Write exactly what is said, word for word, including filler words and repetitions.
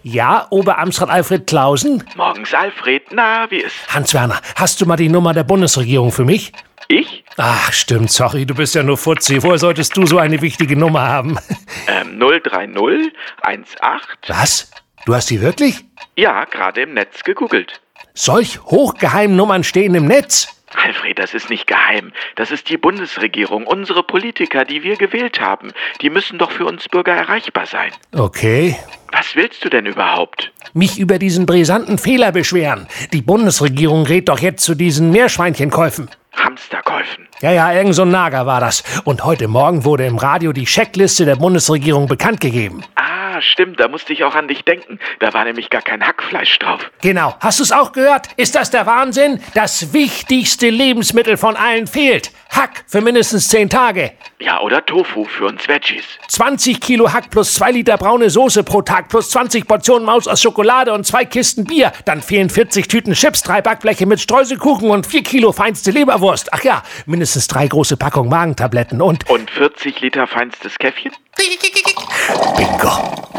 Ja, Oberamtsrat Alfred Clausen? Morgens, Alfred. Na, wie ist? Hans-Werner, hast du mal die Nummer der Bundesregierung für mich? Ich? Ach, stimmt, sorry, du bist ja nur Fuzzi. Woher solltest du so eine wichtige Nummer haben? Ähm, null drei null eins acht. Was? Du hast die wirklich? Ja, gerade im Netz gegoogelt. Solch hochgeheimen Nummern stehen im Netz? Alfred, das ist nicht geheim. Das ist die Bundesregierung, unsere Politiker, die wir gewählt haben. Die müssen doch für uns Bürger erreichbar sein. Okay. Was willst du denn überhaupt? Mich über diesen brisanten Fehler beschweren. Die Bundesregierung rät doch jetzt zu diesen Meerschweinchenkäufen. Hamsterkäufen. Ja, ja, irgend so ein Nager war das. Und heute Morgen wurde im Radio die Checkliste der Bundesregierung bekannt gegeben. Ah, stimmt, da musste ich auch an dich denken. Da war nämlich gar kein Hackfleisch drauf. Genau. Hast du es auch gehört? Ist das der Wahnsinn? Das wichtigste Lebensmittel von allen fehlt. Hack für mindestens zehn Tage. Ja, oder Tofu für uns Veggies. zwanzig Kilo Hack plus zwei Liter braune Soße pro Tag plus zwanzig Portionen Maus aus Schokolade und zwei Kisten Bier. Dann fehlen vierzig Tüten Chips, drei Backbleche mit Streuselkuchen und vier Kilo feinste Leberwurst. Ach ja, mindestens drei große Packungen Magentabletten und... Und vierzig Liter feinstes Käffchen? Bingo.